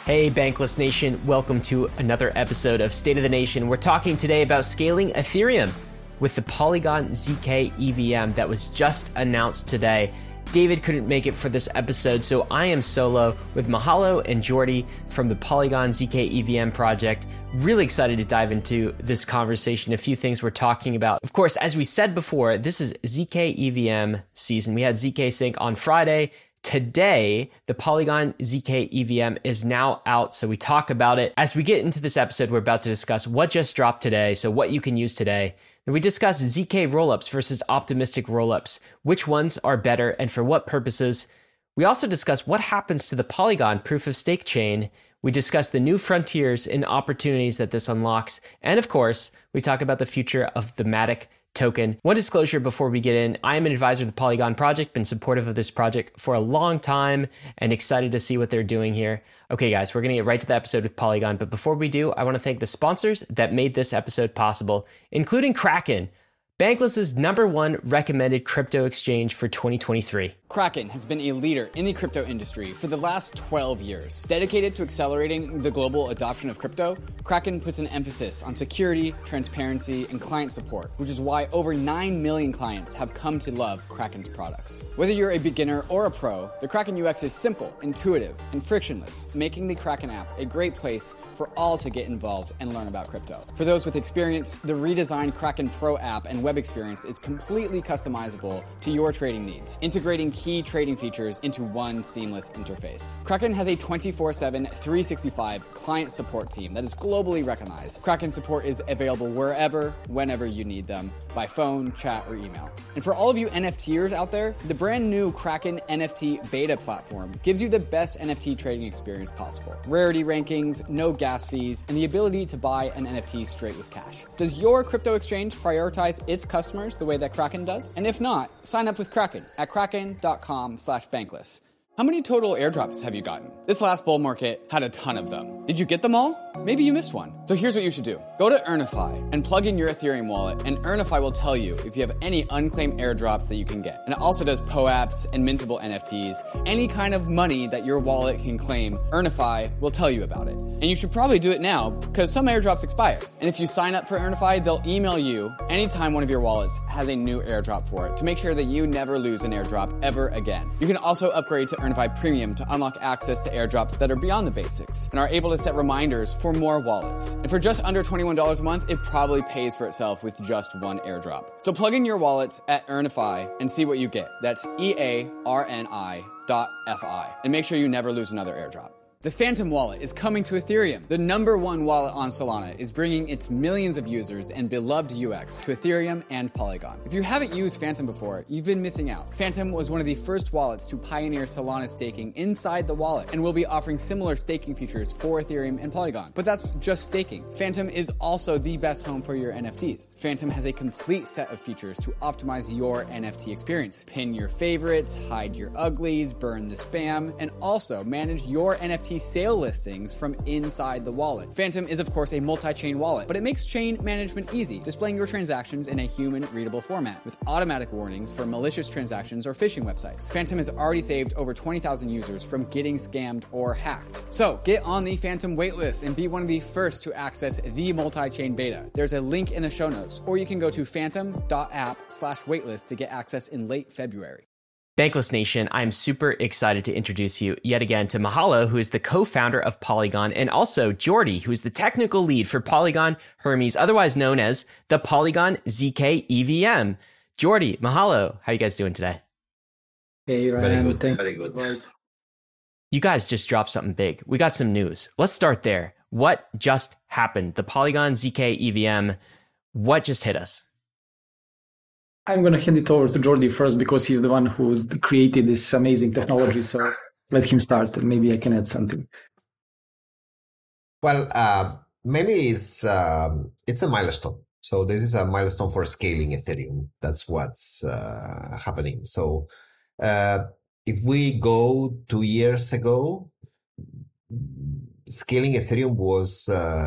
Hey, Bankless Nation, welcome to another episode of State of the Nation. We're talking today about scaling Ethereum with the Polygon ZK EVM that was just announced today. David couldn't make it for this episode, so I am solo with Mahalo and Jordi from the Polygon ZK EVM project. Really excited to dive into this conversation, a few things we're talking about. Of course, as we said before, this is ZK EVM season. We had ZK Sync on Friday. Today, the Polygon ZK EVM is now out, so we talk about it. As we get into this episode, we're about to discuss what just dropped today, so what you can use today. Then we discuss ZK rollups versus optimistic rollups, which ones are better and for what purposes. We also discuss what happens to the Polygon proof of stake chain. We discuss the new frontiers and opportunities that this unlocks. And of course, we talk about the future of the Matic token. One disclosure before we get in, I am an advisor of the Polygon project, been supportive of this project for a long time and excited to see what they're doing here. Okay guys, we're gonna get right to the episode with Polygon, but before we do, I wanna thank the sponsors that made this episode possible, including Kraken, Bankless's #1 recommended crypto exchange for 2023. Kraken has been a leader in the crypto industry for the last 12 years. Dedicated to accelerating the global adoption of crypto, Kraken puts an emphasis on security, transparency, and client support, which is why over 9 million clients have come to love Kraken's products. Whether you're a beginner or a pro, the Kraken UX is simple, intuitive, and frictionless, making the Kraken app a great place for all to get involved and learn about crypto. For those with experience, the redesigned Kraken Pro app and web experience is completely customizable to your trading needs, integrating key trading features into one seamless interface. Kraken has a 24/7, 365 client support team that is globally recognized. Kraken support is available wherever, whenever you need them, by phone, chat, or email. And for all of you NFTers out there, the brand new Kraken NFT beta platform gives you the best NFT trading experience possible. Rarity rankings, no gas fees, and the ability to buy an NFT straight with cash. Does your crypto exchange prioritize its customers the way that Kraken does? And if not, sign up with Kraken at kraken.com/bankless. How many total airdrops have you gotten? This last bull market had a ton of them. Did you get them all? Maybe you missed one. So here's what you should do. Go to Earnify and plug in your Ethereum wallet, and Earnify will tell you if you have any unclaimed airdrops that you can get. And it also does POAPs and mintable NFTs. Any kind of money that your wallet can claim, Earnify will tell you about it. And you should probably do it now because some airdrops expire. And if you sign up for Earnify, they'll email you anytime one of your wallets has a new airdrop for it to make sure that you never lose an airdrop ever again. You can also upgrade to Earnify Premium to unlock access to airdrops that are beyond the basics and are able to set reminders for more wallets. And for just under $21 a month, it probably pays for itself with just one airdrop. So plug in your wallets at Earnify and see what you get. That's EARNI.FI. And make sure you never lose another airdrop. The Phantom wallet is coming to Ethereum. The #1 wallet on Solana is bringing its millions of users and beloved UX to Ethereum and Polygon. If you haven't used Phantom before, you've been missing out. Phantom was one of the first wallets to pioneer Solana staking inside the wallet and will be offering similar staking features for Ethereum and Polygon. But that's just staking. Phantom is also the best home for your NFTs. Phantom has a complete set of features to optimize your NFT experience. Pin your favorites, hide your uglies, burn the spam, and also manage your NFT sale listings from inside the wallet. Phantom is of course a multi-chain wallet, but it makes chain management easy, displaying your transactions in a human-readable format with automatic warnings for malicious transactions or phishing websites. Phantom has already saved over 20,000 users from getting scammed or hacked. So get on the Phantom waitlist and be one of the first to access the multi-chain beta. There's a link in the show notes, or you can go to phantom.app/waitlist to get access in late February. Bankless Nation, I'm super excited to introduce you yet again to Mahalo, who is the co-founder of Polygon, and also Jordi, who is the technical lead for Polygon Hermes, otherwise known as the Polygon ZK EVM. Jordi, Mahalo, how are you guys doing today? Hey, Ryan. Very good. Right. You guys just dropped something big. We got some news. Let's start there. What just happened? The Polygon ZK EVM, what just hit us? I'm going to hand it over to Jordi first because he's the one who's created this amazing technology. So let him start and maybe I can add something. Well, mainly it's a milestone. So this is a milestone for scaling Ethereum. That's what's happening. So if we go 2 years ago, scaling Ethereum was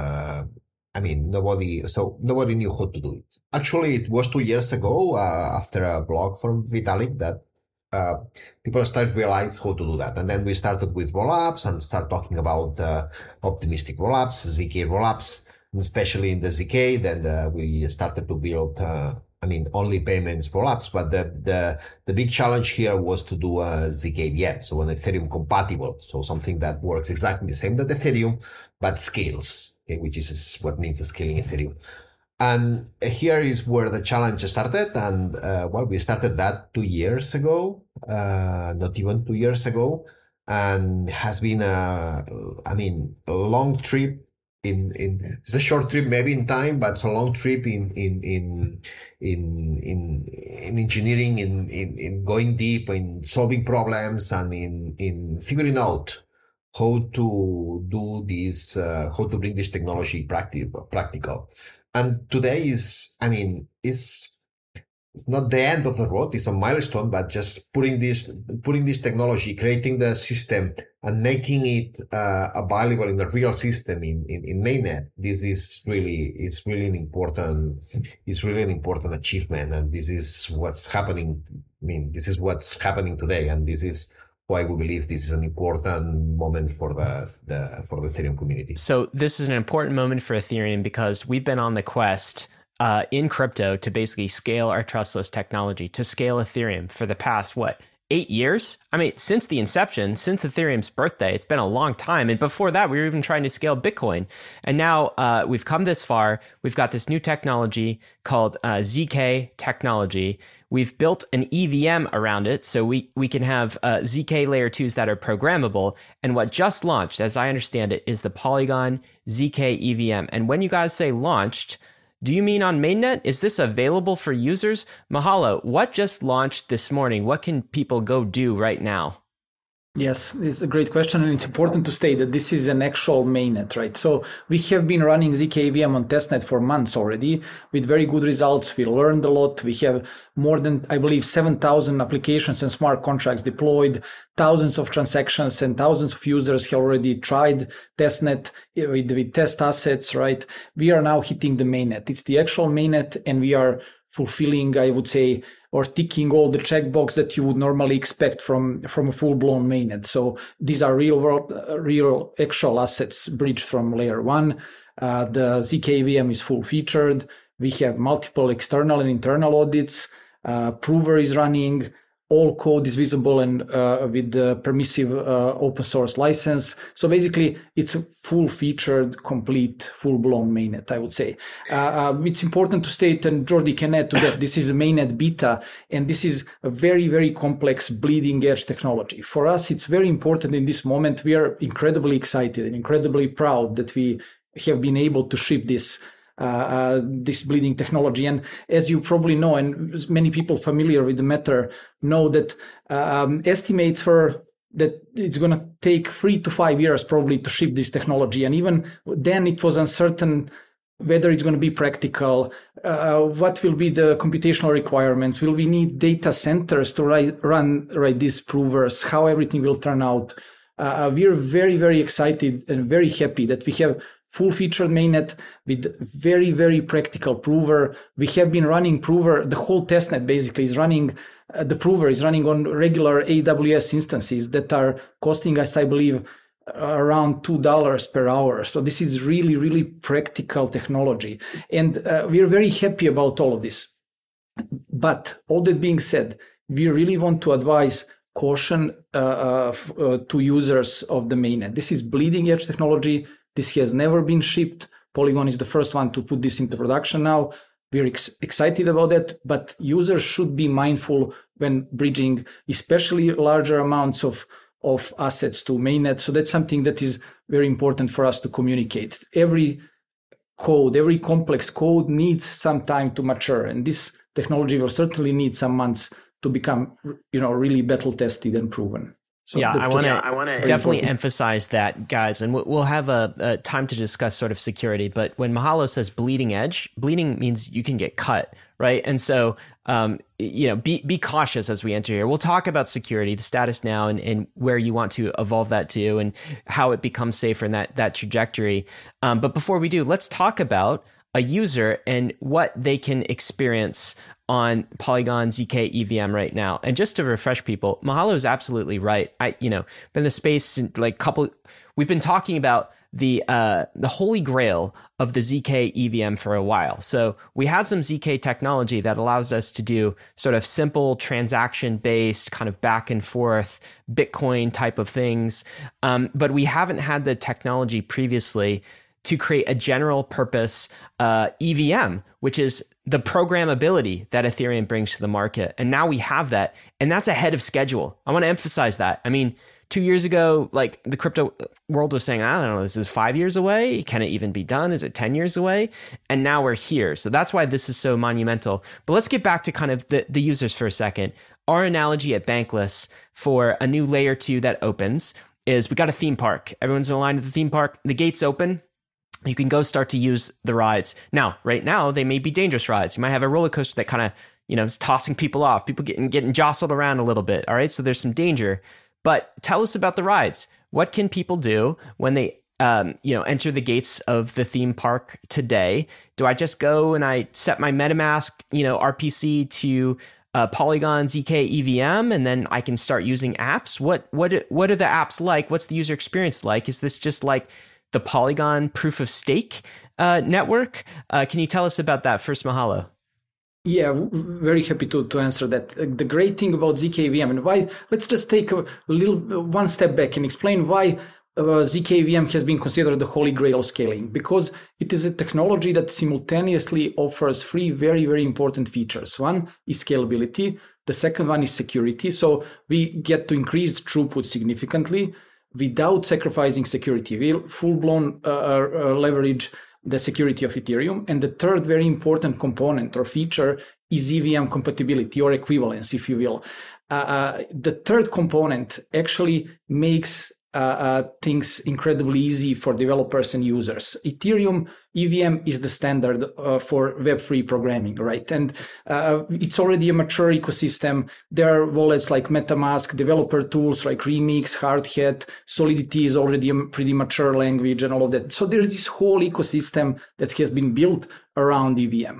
nobody knew how to do it. Actually, it was 2 years ago after a blog from Vitalik that people start realize how to do that. And then we started with rollups and start talking about optimistic rollups, ZK rollups, and especially in the ZK. Then we started to build, only payments rollups. But the big challenge here was to do a ZKVM, so an Ethereum compatible, so something that works exactly the same that Ethereum, but scales, okay, which is what means scaling Ethereum. And here is where the challenge started. And we started that 2 years ago, not even 2 years ago, and has been a long trip. It's a short trip maybe in time, but it's a long trip in engineering, in going deep, in solving problems, and in figuring out how to do this, how to bring this technology practical. And today is it's not the end of the road. It's a milestone, but just putting this technology, creating the system, and making it available in the real system in mainnet. This is really an important achievement, and this is what's happening. This is what's happening today, and this is why we believe this is an important moment for the Ethereum community. So this is an important moment for Ethereum because we've been on the quest in crypto to basically scale our trustless technology, to scale Ethereum for the past, 8 years? Since the inception, since Ethereum's birthday, it's been a long time. And before that, we were even trying to scale Bitcoin. And now we've come this far. We've got this new technology called ZK technology. We've built an EVM around it, so we can have ZK layer 2s that are programmable. And what just launched, as I understand it, is the Polygon ZK EVM. And when you guys say launched, do you mean on mainnet? Is this available for users? Mahalo, what just launched this morning? What can people go do right now? Yes, it's a great question, and it's important to state that this is an actual mainnet, right? So we have been running ZK-EVM on testnet for months already with very good results. We learned a lot. We have more than, I believe, 7,000 applications and smart contracts deployed, thousands of transactions, and thousands of users have already tried testnet with test assets, right? We are now hitting the mainnet. It's the actual mainnet, and we are fulfilling, I would say, or ticking all the checkbox that you would normally expect from a full-blown mainnet. So these are real actual assets bridged from layer 1. The ZK-EVM is full-featured. We have multiple external and internal audits. Prover is running. All code is visible and with the permissive open source license. So basically, it's a full-featured, complete, full-blown mainnet, I would say. It's important to state, and Jordi can add to that, this is a mainnet beta, and this is a very, very complex bleeding-edge technology. For us, it's very important in this moment. We are incredibly excited and incredibly proud that we have been able to ship this bleeding technology. And as you probably know, and many people familiar with the matter know that estimates for that it's going to take 3 to 5 years probably to ship this technology. And even then it was uncertain whether it's going to be practical, what will be the computational requirements, will we need data centers to run these provers, how everything will turn out. We're very, very excited and very happy that we have full-featured mainnet with very, very practical prover. We have been running prover, the whole testnet basically is running, the prover is running on regular AWS instances that are costing us, I believe, around $2 per hour. So this is really, really practical technology. And we're very happy about all of this. But all that being said, we really want to advise caution to users of the mainnet. This is bleeding edge technology. This has never been shipped. Polygon is the first one to put this into production now. We're excited about that, but users should be mindful when bridging, especially larger amounts of assets to mainnet. So that's something that is very important for us to communicate. Every complex code needs some time to mature, and this technology will certainly need some months to become, really battle tested and proven. So yeah, I want to definitely emphasize that, guys, and we'll have a time to discuss sort of security. But when Mahalo says bleeding edge, bleeding means you can get cut, right? And so, be cautious as we enter here. We'll talk about security, the status now, and where you want to evolve that to, and how it becomes safer in that trajectory. But before we do, let's talk about a user and what they can experience on Polygon ZK EVM right now. And just to refresh people, Mahalo is absolutely right. Been in the space in we've been talking about the holy grail of the ZK EVM for a while. So we had some ZK technology that allows us to do sort of simple transaction-based kind of back and forth Bitcoin type of things. But we haven't had the technology previously to create a general purpose EVM, which is the programmability that Ethereum brings to the market. And now we have that, and that's ahead of schedule. I want to emphasize that. I mean, 2 years ago, like the crypto world was saying, I don't know, this is 5 years away. Can it even be done? Is it 10 years away? And now we're here. So that's why this is so monumental. But let's get back to kind of the users for a second. Our analogy at Bankless for a new layer 2 that opens is we got a theme park. Everyone's in a line at the theme park. The gates open. You can go start to use the rides. Now, right now, they may be dangerous rides. You might have a roller coaster that kind of, is tossing people off, people getting jostled around a little bit. All right. So there's some danger. But tell us about the rides. What can people do when they, enter the gates of the theme park today? Do I just go and I set my MetaMask, RPC to Polygon ZK EVM, and then I can start using apps? What are the apps like? What's the user experience like? Is this just like the Polygon proof of stake network? Can you tell us about that first, Mahalo? Yeah, very happy to answer that. The great thing about ZKVM and why, let's just take one step back and explain why ZKVM has been considered the holy grail of scaling, because it is a technology that simultaneously offers three very, very important features. One is scalability. The second one is security. So we get to increase throughput significantly without sacrificing security. We'll full-blown leverage the security of Ethereum. And the third very important component or feature is EVM compatibility or equivalence, if you will. The third component actually makes things incredibly easy for developers and users. Ethereum EVM is the standard for Web3 programming, right? And it's already a mature ecosystem. There are wallets like MetaMask, developer tools like Remix, Hardhat. Solidity is already a pretty mature language and all of that. So there's this whole ecosystem that has been built around EVM.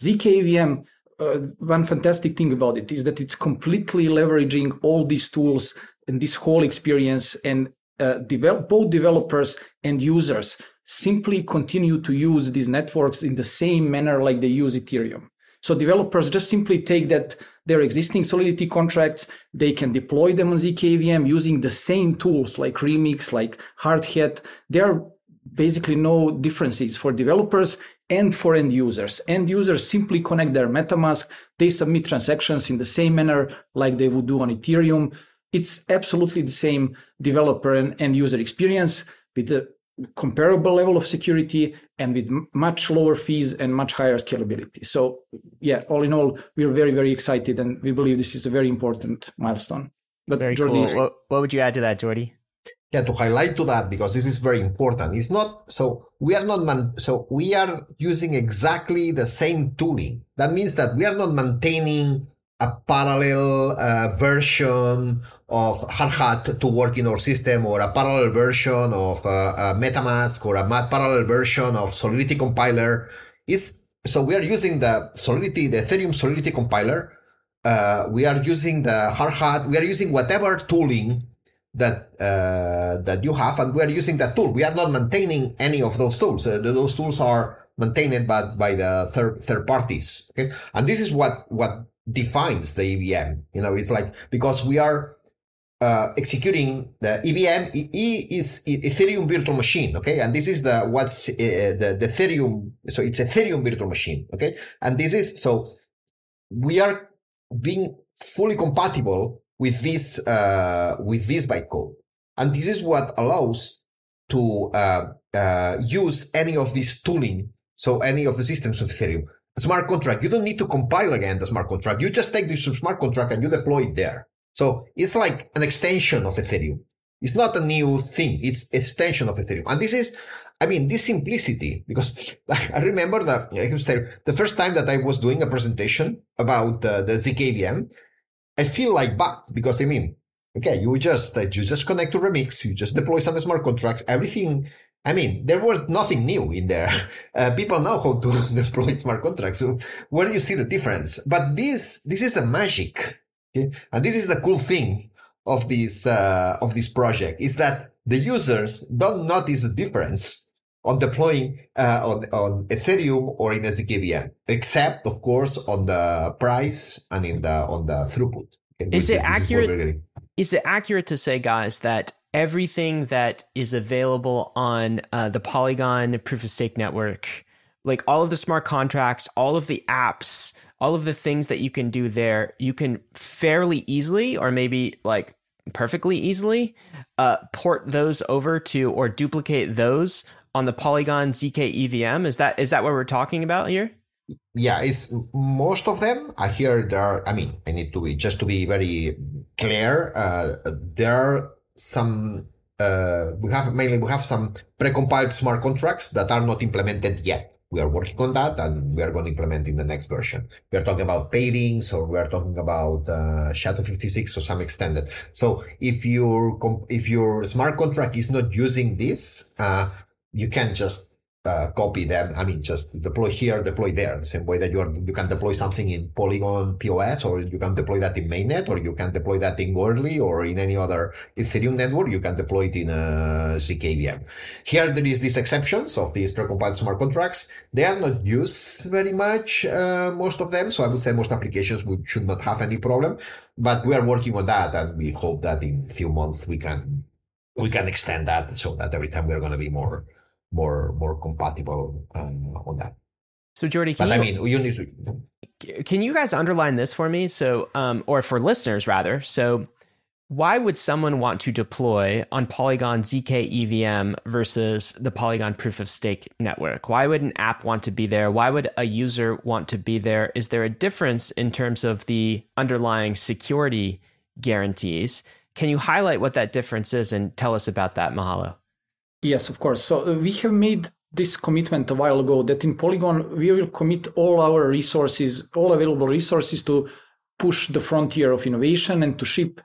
ZK EVM, one fantastic thing about it is that it's completely leveraging all these tools and this whole experience, and both developers and users simply continue to use these networks in the same manner like they use Ethereum. So developers just simply take their existing Solidity contracts, they can deploy them on ZKVM using the same tools like Remix, like Hardhat. There are basically no differences for developers and for end users. End users simply connect their MetaMask, they submit transactions in the same manner like they would do on Ethereum. It's absolutely the same developer and user experience with a comparable level of security and with much lower fees and much higher scalability. So yeah, all in all, we're very, very excited and we believe this is a very important milestone. But very Jordi, cool. What would you add to that, Jordi? Yeah, to highlight to that, because this is very important. It's not, so we are using exactly the same tooling. That means that we are not maintaining a parallel version of Hardhat to work in our system, or a parallel version of MetaMask, or a parallel version of Solidity compiler. So we are using the Ethereum Solidity compiler. We are using the Hardhat. We are using whatever tooling that you have, and we are using that tool. We are not maintaining any of those tools. Those tools are maintained by the third parties. Okay, and this is what defines the EVM. It's like, because we are executing the EVM. Is Ethereum virtual machine. Okay, and this is the Ethereum. So it's Ethereum virtual machine. Okay, and this is, so we are being fully compatible with this bytecode, and this is what allows to use any of this tooling. So any of the systems of Ethereum. Smart contract, you don't need to compile again the smart contract. You just take this smart contract and you deploy it there. So it's like an extension of Ethereum. It's not a new thing. It's extension of Ethereum. And this simplicity, because I remember that the first time that I was doing a presentation about the ZKVM, I feel like bad, because okay, you just connect to Remix, you just deploy some smart contracts, everything I mean, there was nothing new in there. People know how to deploy smart contracts. So where do you see the difference? But this is the magic, okay? And this is the cool thing of this project, is that the users don't notice the difference on deploying on Ethereum or in a zkVM, except of course on the price and on the throughput. Okay? Is it accurate? Is it accurate to say, guys, that everything that is available on the Polygon proof of stake network, like all of the smart contracts, all of the apps, all of the things that you can do there, you can fairly easily, or maybe like perfectly easily, port those over to or duplicate those on the Polygon ZK EVM? Is that what we're talking about here? Yeah, it's most of them. I hear there are, I mean, I need to be, just to be very clear, there are some, we have some precompiled smart contracts that are not implemented yet. We are working on that and we are going to implement in the next version. We are talking about pairings, or we are talking about SHA-256 to some extent. So if your smart contract is not using this, you can just copy them. I mean, just deploy here, deploy there. The same way that you can deploy something in Polygon POS, or you can deploy that in mainnet, or you can deploy that in Wordly, or in any other Ethereum network. You can deploy it in zkVM. Here there is these exceptions of these precompiled smart contracts. They are not used very much, most of them. So I would say most applications should not have any problem. But we are working on that, and we hope that in a few months we can extend that so that every time we are going to be more compatible on that. So Jordi, can you guys underline this for me? So, or for listeners rather. So why would someone want to deploy on Polygon ZK EVM versus the Polygon proof of stake network? Why would an app want to be there? Why would a user want to be there? Is there a difference in terms of the underlying security guarantees? Can you highlight what that difference is and tell us about that, Mahalo? Yes, of course. So we have made this commitment a while ago that in Polygon, we will commit all our resources, all available resources, to push the frontier of innovation and to ship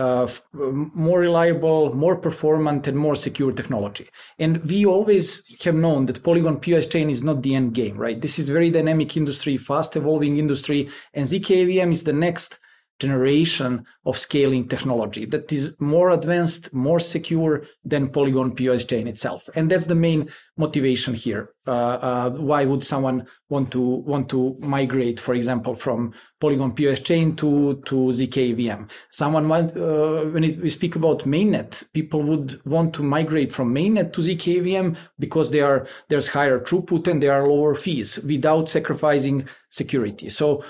more reliable, more performant, and more secure technology. And we always have known that Polygon POS chain is not the end game, right? This is very dynamic industry, fast evolving industry, and zkVM is the next generation of scaling technology that is more advanced, more secure than Polygon POS chain itself. And that's the main motivation here. Why would someone want to migrate, for example, from Polygon POS chain to zkVM? Someone might, when we speak about mainnet, people would want to migrate from mainnet to zkVM because there's higher throughput and there are lower fees without sacrificing security. So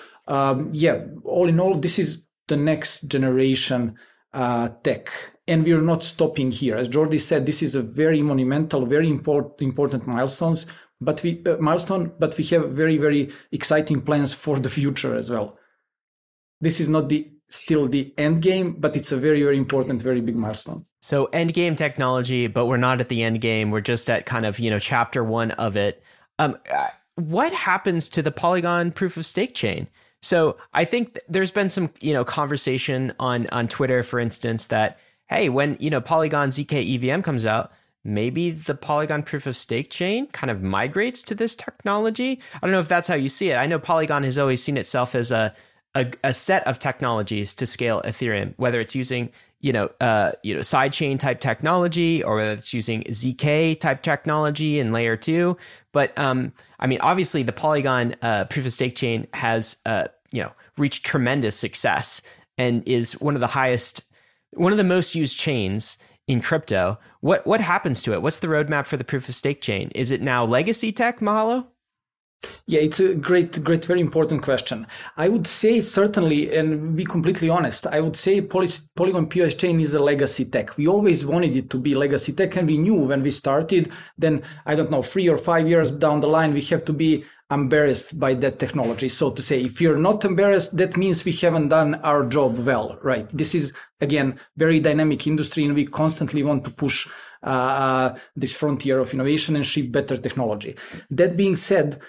all in all, this is the next generation tech. And we're not stopping here. As Jordi said, this is a very monumental, very important milestone, but we have very, very exciting plans for the future as well. This is not still the end game, but it's a very, very important, very big milestone. So end game technology, but we're not at the end game. We're just at kind of, chapter one of it. What happens to the Polygon proof of stake chain? So I think there's been some, conversation on Twitter, for instance, that, hey, when, Polygon ZK EVM comes out, maybe the Polygon proof of stake chain kind of migrates to this technology. I don't know if that's how you see it. I know Polygon has always seen itself as a set of technologies to scale Ethereum, whether it's using, sidechain type technology, or whether it's using ZK type technology in layer 2. But obviously the Polygon proof of stake chain has reached tremendous success and is one of the most used chains in crypto. What happens to it? What's the roadmap for the proof of stake chain? Is it now legacy tech, Mahalo? Yeah, it's a great, very important question. I would say certainly, and be completely honest, I would say Polygon POS chain is a legacy tech. We always wanted it to be legacy tech, and we knew when we started, then, 3 or 5 years down the line, we have to be embarrassed by that technology. So to say, if you're not embarrassed, that means we haven't done our job well, right? This is, again, very dynamic industry, and we constantly want to push this frontier of innovation and ship better technology. That being said,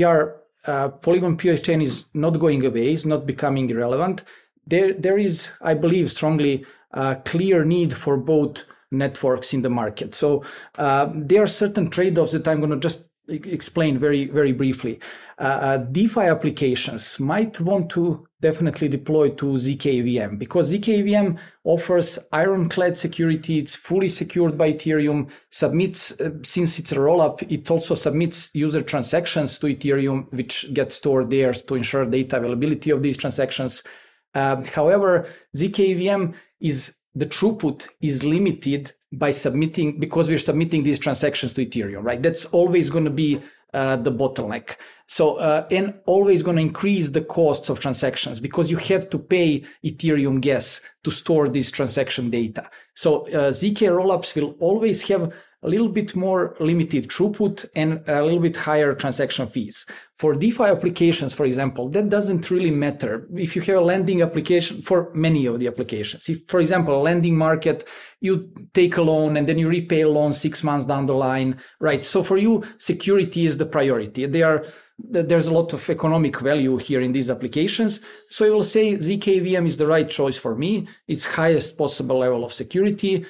Polygon POS chain is not going away, it's not becoming irrelevant. There is, I believe strongly, a clear need for both networks in the market. So there are certain trade-offs that I'm going to just explain very, very briefly. DeFi applications might want to definitely deploy to zkEVM because zkEVM offers ironclad security. It's fully secured by Ethereum, submits, since it's a rollup, it also submits user transactions to Ethereum, which get stored there to ensure data availability of these transactions. However, zkEVM the throughput is limited by because we're submitting these transactions to Ethereum, right? That's always going to be the bottleneck. So, and always going to increase the costs of transactions because you have to pay Ethereum gas to store this transaction data. So, ZK rollups will always have a little bit more limited throughput and a little bit higher transaction fees. For DeFi applications, for example, that doesn't really matter. If you have a lending application for many of the applications, if, for example, a lending market, you take a loan and then you repay a loan 6 months down the line, right? So for you, security is the priority. There's a lot of economic value here in these applications. So I will say zkEVM is the right choice for me. It's highest possible level of security.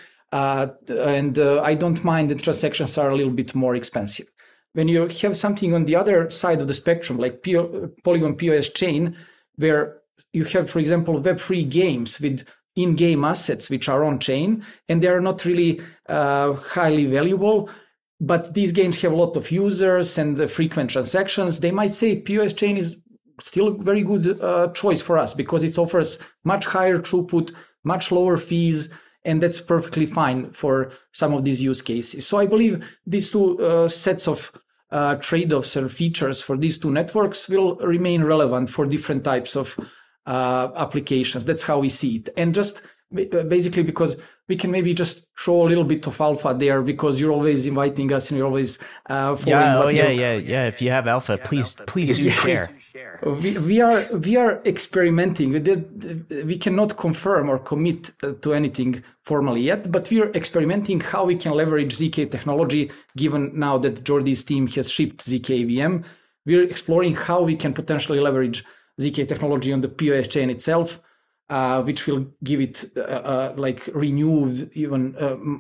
And I don't mind that transactions are a little bit more expensive. When you have something on the other side of the spectrum, like Polygon POS chain, where you have, for example, Web3 games with in-game assets which are on-chain, and they are not really highly valuable, but these games have a lot of users and frequent transactions, they might say POS chain is still a very good choice for us because it offers much higher throughput, much lower fees, and that's perfectly fine for some of these use cases. So I believe these two sets of trade-offs or features for these two networks will remain relevant for different types of applications. That's how we see it. And just basically because we can maybe just throw a little bit of alpha there because you're always inviting us and you're always following. Yeah. If you have alpha, please do share. We are experimenting. We cannot confirm or commit to anything formally yet, but we are experimenting how we can leverage ZK technology. Given now that Jordi's team has shipped zkEVM, we're exploring how we can potentially leverage ZK technology on the POS chain itself, which will give it like renewed, even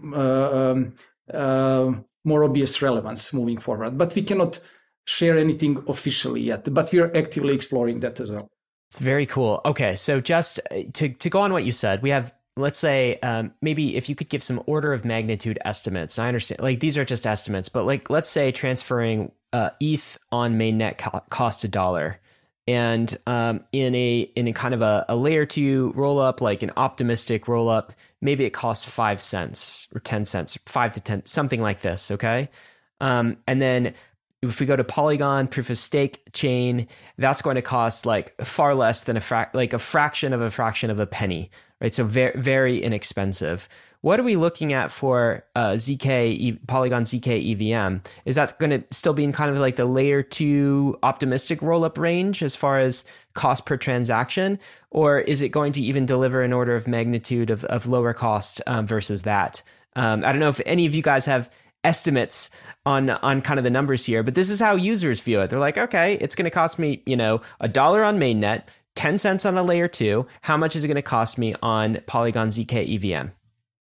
more obvious relevance moving forward. But we cannot share anything officially yet, but we are actively exploring that as well. It's very cool. Okay, so just to go on what you said, we have, let's say, maybe if you could give some order of magnitude estimates. I understand, like these are just estimates, but like let's say transferring ETH on mainnet costs $1, and in a kind of a layer 2 roll up, like an optimistic roll up, maybe it costs 5 cents or 10 cents, 5 to 10, something like this. Okay, and then if we go to Polygon proof of stake chain, that's going to cost like far less than a fraction of a penny, right? So very, very inexpensive. What are we looking at for Polygon zkEVM? Is that going to still be in kind of like the layer 2 optimistic rollup range as far as cost per transaction? Or is it going to even deliver an order of magnitude of lower cost versus that? I don't know if any of you guys have estimates on kind of the numbers here, but this is how users view it. They're like, okay, it's going to cost me, $1 on mainnet, 10 cents on a layer 2. How much is it going to cost me on Polygon zkEVM?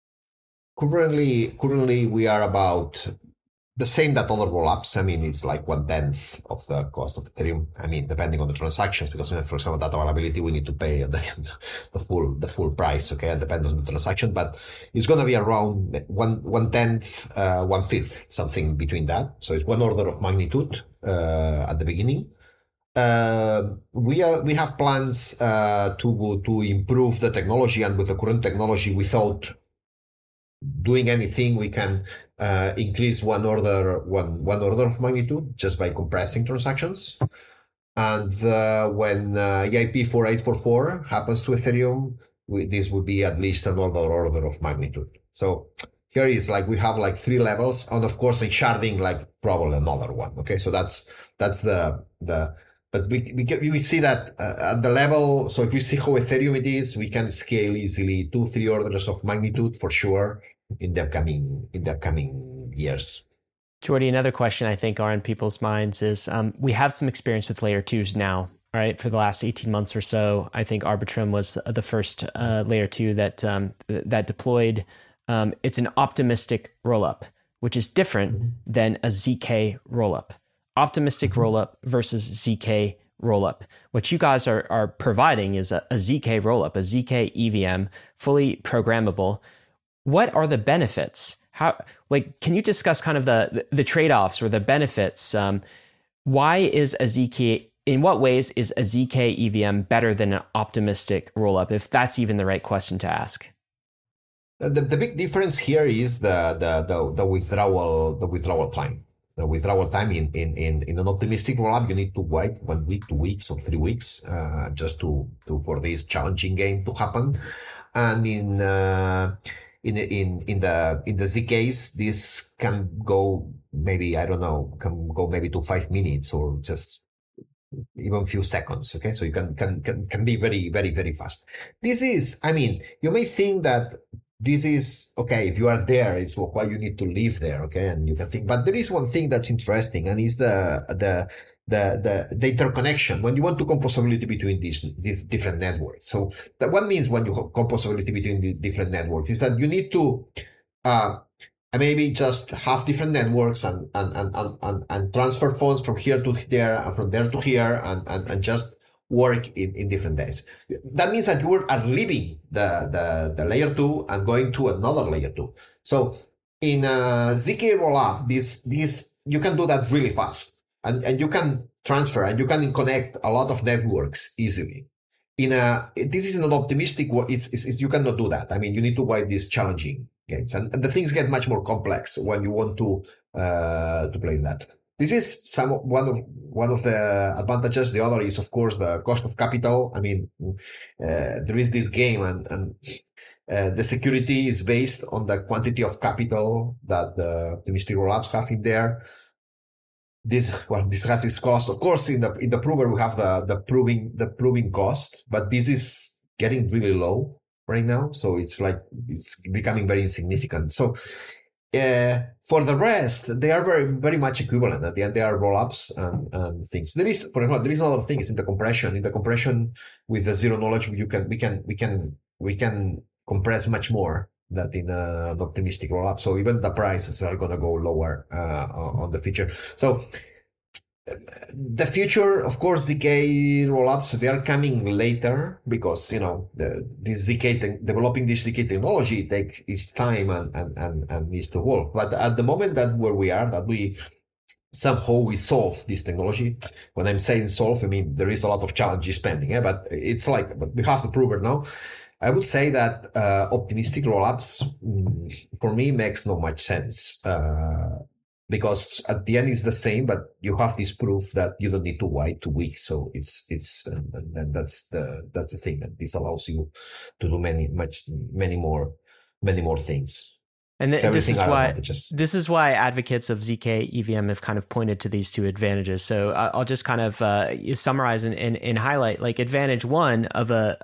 Currently, we are about the same that other rollups. I mean, it's like 1/10 of the cost of Ethereum. I mean, depending on the transactions, because for example, data availability, we need to pay the full price. Okay, and depends on the transaction, but it's going to be around 1/10, 1/5, something between that. So it's one order of magnitude at the beginning. We have plans to improve the technology, and with the current technology, without doing anything, we can increase one order of magnitude just by compressing transactions. And when EIP 4844 happens to Ethereum, this would be at least another order of magnitude. So here is like we have like 3 levels, and of course in sharding like probably another one. Okay, so that's the but we see that at the level. So if we see how Ethereum it is, we can scale easily 2-3 orders of magnitude for sure in the coming years. Jordi, another question I think are in people's minds is we have some experience with layer 2s now, right? For the last 18 months or so, I think Arbitrum was the first layer 2 that deployed it's an optimistic rollup, which is different than a ZK rollup. Optimistic rollup versus ZK rollup. What you guys are providing is a ZK rollup, a ZK EVM, fully programmable. What are the benefits? Can you discuss kind of the trade-offs or the benefits? Why is in what ways is a ZK EVM better than an optimistic rollup, if that's even the right question to ask? The big difference here is the withdrawal time. The withdrawal time in an optimistic rollup, you need to wait 1 week, 2 weeks, or 3 weeks just for this challenging game to happen. And in the ZKs, this can go maybe to 5 minutes or just even few seconds. Okay, so you can be very, very, very fast. This is, you may think that this is okay if you are there, it's why you need to live there. Okay, and you can think, but there is one thing that's interesting, and is the interconnection when you want to composability between these different networks. So that what means when you have composability between the different networks is that you need to maybe just have different networks and transfer funds from here to there and from there to here and just work in different days. That means that you are leaving the layer 2 and going to another layer 2. So in a ZK rollup, this you can do that really fast, and you can transfer and you can connect a lot of networks easily. This is an optimistic. You cannot do that. You need to wait these challenging games, and the things get much more complex when you want to play that. This is one of the advantages. The other is, of course, the cost of capital. There is this game, and the security is based on the quantity of capital that the optimistic rollups have in there. This has its cost. Of course, in the prover we have the proving cost, but this is getting really low right now. So it's becoming very insignificant. So for the rest, they are very, very much equivalent. At the end, they are rollups and things. There is other things in the compression. In the compression with the zero knowledge, we can compress much more than in an optimistic rollup. So even the prices are going to go lower on the feature. So the future, of course, ZK rollups, they are coming later because, developing this ZK technology takes its time and needs to evolve. But at the moment where we are, that we solve this technology. When I'm saying solve, there is a lot of challenges pending, but but we have the prover now. I would say that optimistic rollups, for me, makes not much sense. Because at the end it's the same, but you have this proof that you don't need to wait 2 weeks. So it's that's the thing, that this allows you to do many more things. And this is why advocates of ZK EVM have kind of pointed to these two advantages. So I'll just kind of summarize and highlight. Like, advantage one of a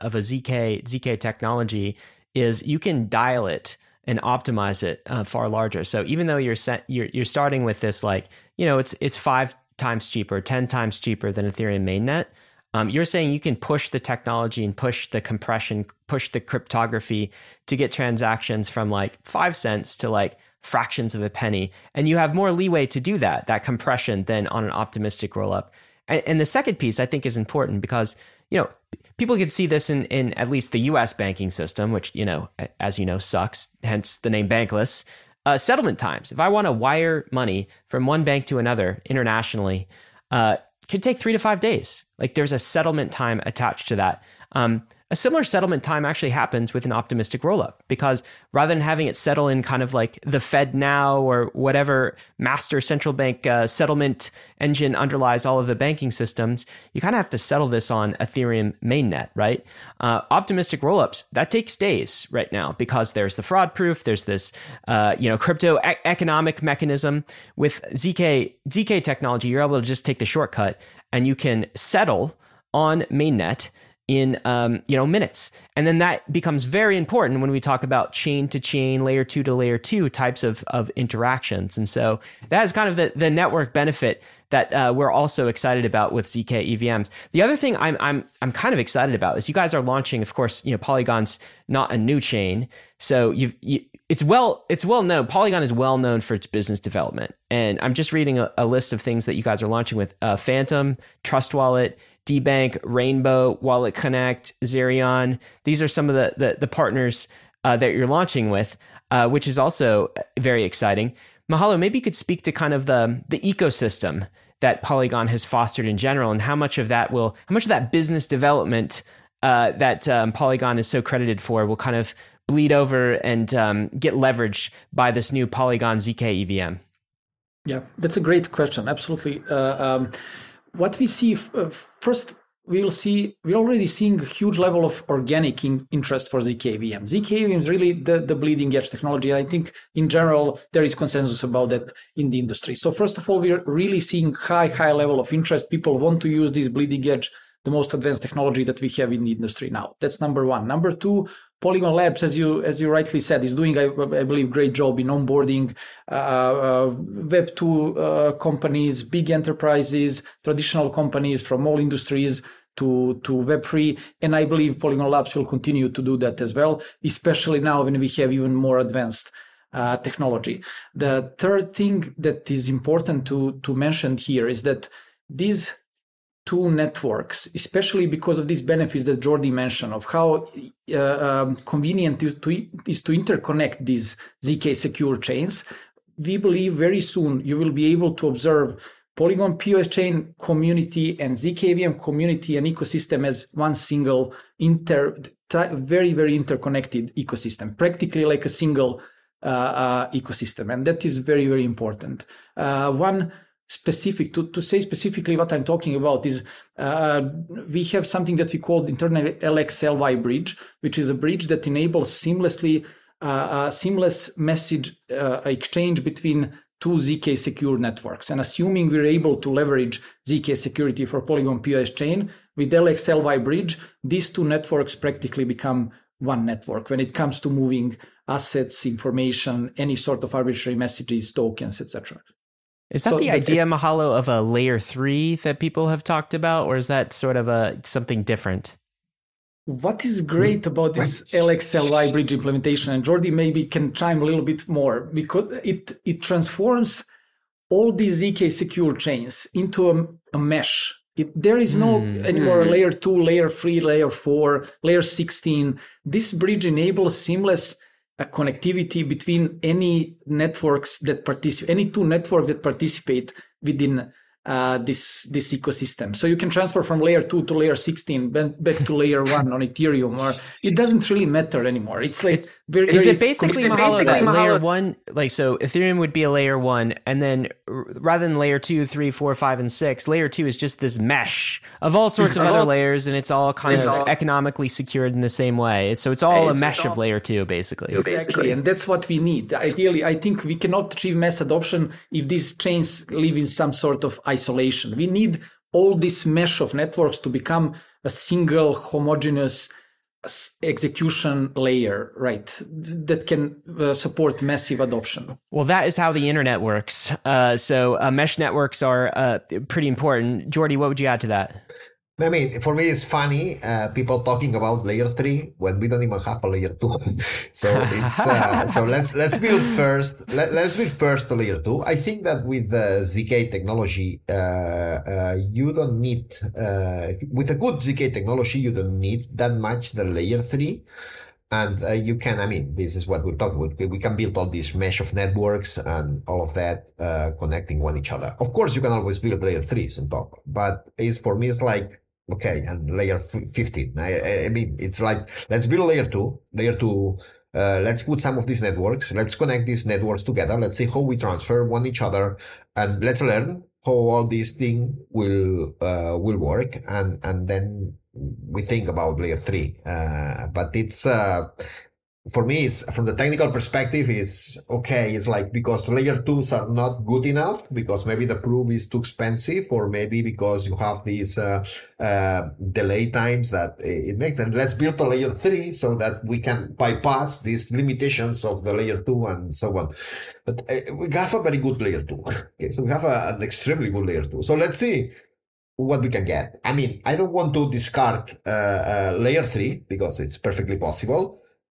ZK technology is you can dial it and optimize it far larger. So even though you're starting with this, it's 5 times cheaper, 10 times cheaper than Ethereum mainnet, you're saying you can push the technology and push the compression, push the cryptography to get transactions from 5 cents to fractions of a penny. And you have more leeway to do that compression than on an optimistic rollup. And the second piece I think is important because, people can see this in at least the US banking system, which, as you know, sucks, hence the name Bankless. Settlement times. If I want to wire money from one bank to another internationally, it could take 3 to 5 days. There's a settlement time attached to that. A similar settlement time actually happens with an optimistic rollup, because rather than having it settle in kind of the FedNow or whatever master central bank settlement engine underlies all of the banking systems, you kind of have to settle this on Ethereum mainnet, right? Optimistic rollups, that takes days right now because there's the fraud proof, there's this crypto economic mechanism. With ZK technology, you're able to just take the shortcut and you can settle on mainnet in minutes. And then that becomes very important when we talk about chain to chain, layer 2 to layer 2 types of interactions. And so that is kind of the network benefit that we're also excited about with ZK EVMs. The other thing I'm kind of excited about is you guys are launching, of course, Polygon's not a new chain. So it's well known. Polygon is well known for its business development, and I'm just reading a list of things that you guys are launching with: Phantom, Trust Wallet, DBank, Rainbow, Wallet Connect, Zerion. These are some of the partners that you're launching with, which is also very exciting. Mahalo, maybe you could speak to kind of the ecosystem that Polygon has fostered in general, and how much of that business development that Polygon is so credited for will kind of bleed over and get leveraged by this new Polygon ZK EVM? Yeah, that's a great question. Absolutely. What we see first, we're already seeing a huge level of organic interest for ZK EVM. ZK EVM is really the bleeding edge technology. I think in general, there is consensus about that in the industry. So first of all, we're really seeing high level of interest. People want to use this bleeding edge, the most advanced technology that we have in the industry now. That's number one. Number two, Polygon Labs, as you rightly said, is doing, I believe, great job in onboarding Web2 companies, big enterprises, traditional companies from all industries to Web3. And I believe Polygon Labs will continue to do that as well, especially now when we have even more advanced technology. The third thing that is important to mention here is that these two networks, especially because of these benefits that Jordi mentioned of how convenient it is to interconnect these ZK secure chains, we believe very soon you will be able to observe Polygon POS chain community and ZK EVM community and ecosystem as one single very interconnected ecosystem, practically like a single ecosystem. And that is very important. One specific to say specifically what I'm talking about is we have something that we call internally LXLY bridge, which is a bridge that enables seamless message exchange between two ZK secure networks. And assuming we're able to leverage ZK security for Polygon POS chain with LXLY bridge, these two networks practically become one network when it comes to moving assets, information, any sort of arbitrary messages, tokens, etc. Is that the idea, Mahalo, of a layer 3 that people have talked about, or is that sort of something different? What is great about this LXLY bridge implementation, and Jordi maybe can chime a little bit more, because it transforms all these ZK secure chains into a mesh. There is no anymore layer 2, layer 3, layer 4, layer 16. This bridge enables seamless connectivity between any networks that any two networks that participate within this ecosystem. So you can transfer from layer 2 to layer 16 back to layer 1 on Ethereum, or it doesn't really matter anymore. It's like is it basically, Mahalo, that layer 1, like, so Ethereum would be a layer 1, and then rather than layer 2, 3, 4, 5, and 6, layer 2 is just this mesh of all sorts of other layers, and it's all kind of economically secured in the same way. So it's all a mesh of layer 2, basically. Exactly, and that's what we need. Ideally, I think we cannot achieve mass adoption if these chains live in some sort of isolation. We need all this mesh of networks to become a single homogeneous execution layer, right, that can support massive adoption. Well, that is how the internet works. So mesh networks are pretty important. Jordi, what would you add to that? I mean, for me, it's funny, people talking about layer 3 when we don't even have a layer 2. So it's, so let's build first. Let's build first a layer 2. I think that with the ZK technology, you don't need, with a good ZK technology, you don't need that much the layer 3. And you can, I mean, this is what we're talking about. We can build all this mesh of networks and all of that, connecting one each other. Of course, you can always build layer 3s on top, but for me, it's like, okay, and layer 15. I mean, it's like, let's build layer 2. Let's put some of these networks. Let's connect these networks together. Let's see how we transfer one each other, and let's learn how all these things will work. And then we think about layer 3. But it's, for me, it's from the technical perspective, it's okay. It's like, because layer 2s are not good enough, because maybe the proof is too expensive, or maybe because you have these delay times that it makes. And let's build a layer 3 so that we can bypass these limitations of the layer 2 and so on. But we have a very good layer 2. Okay, so we have an extremely good layer 2. So let's see what we can get. I mean, I don't want to discard layer 3 because it's perfectly possible.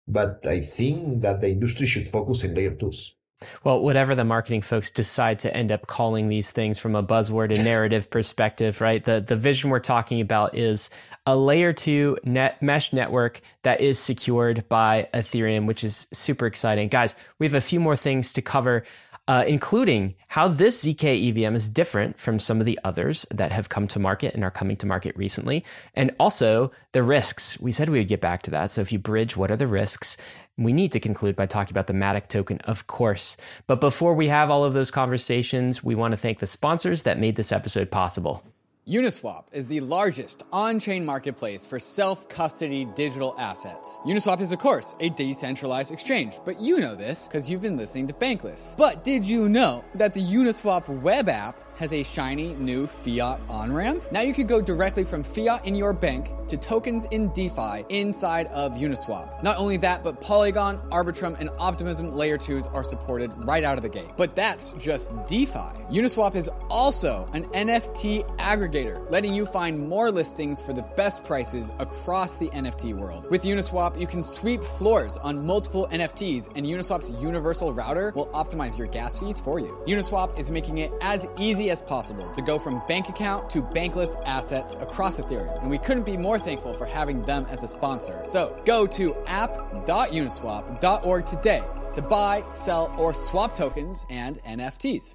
but I think that the industry should focus in layer twos. Well, whatever the marketing folks decide to end up calling these things from a buzzword and narrative perspective, right? The vision we're talking about is a layer 2 mesh network that is secured by Ethereum, which is super exciting. Guys, we have a few more things to cover, including how this ZK EVM is different from some of the others that have come to market and are coming to market recently, and also the risks. We said we would get back to that. So if you bridge, what are the risks? We need to conclude by talking about the Matic token, of course. But before we have all of those conversations, we want to thank the sponsors that made this episode possible. Uniswap is the largest on-chain marketplace for self-custody digital assets. Uniswap is, of course, a decentralized exchange, but you know this because you've been listening to Bankless. But did you know that the Uniswap web app has a shiny new fiat on-ramp? Now you can go directly from fiat in your bank to tokens in DeFi inside of Uniswap. Not only that, but Polygon, Arbitrum, and Optimism Layer 2s are supported right out of the gate. But that's just DeFi. Uniswap is also an NFT aggregator, letting you find more listings for the best prices across the NFT world. With Uniswap, you can sweep floors on multiple NFTs, and Uniswap's universal router will optimize your gas fees for you. Uniswap is making it as easy as possible to go from bank account to bankless assets across Ethereum, and we couldn't be more thankful for having them as a sponsor. So go to app.uniswap.org today to buy, sell, or swap tokens and NFTs.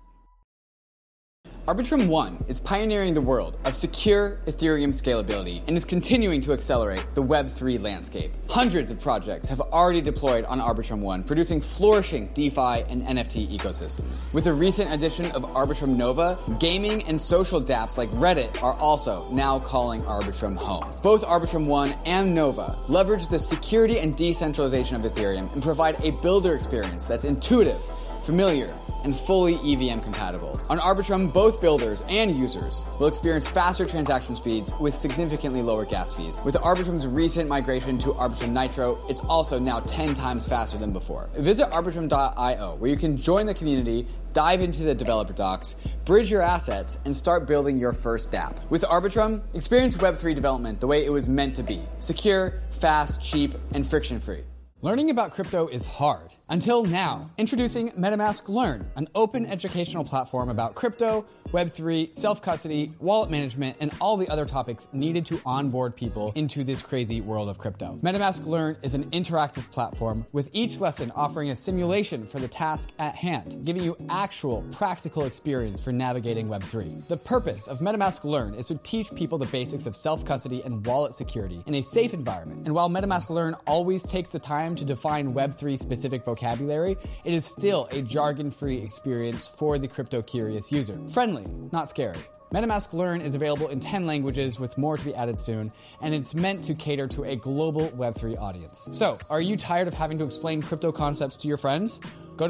Arbitrum One is pioneering the world of secure Ethereum scalability and is continuing to accelerate the Web3 landscape. Hundreds of projects have already deployed on Arbitrum One, producing flourishing DeFi and NFT ecosystems. With the recent addition of Arbitrum Nova, gaming and social dApps like Reddit are also now calling Arbitrum home. Both Arbitrum One and Nova leverage the security and decentralization of Ethereum and provide a builder experience that's intuitive, familiar, and fully EVM compatible. On Arbitrum, both builders and users will experience faster transaction speeds with significantly lower gas fees. With Arbitrum's recent migration to Arbitrum Nitro, it's also now 10 times faster than before. Visit arbitrum.io, where you can join the community, dive into the developer docs, bridge your assets, and start building your first dApp. With Arbitrum, experience Web3 development the way it was meant to be: secure, fast, cheap, and friction-free. Learning about crypto is hard. Until now. Introducing MetaMask Learn, an open educational platform about crypto, Web3, self-custody, wallet management, and all the other topics needed to onboard people into this crazy world of crypto. MetaMask Learn is an interactive platform with each lesson offering a simulation for the task at hand, giving you actual, practical experience for navigating Web3. The purpose of MetaMask Learn is to teach people the basics of self-custody and wallet security in a safe environment. And while MetaMask Learn always takes the time to define Web3 specific vocabulary, it is still a jargon-free experience for the crypto-curious user. Friendly, not scary. MetaMask Learn is available in 10 languages with more to be added soon, and it's meant to cater to a global Web3 audience. So, are you tired of having to explain crypto concepts to your friends? Go to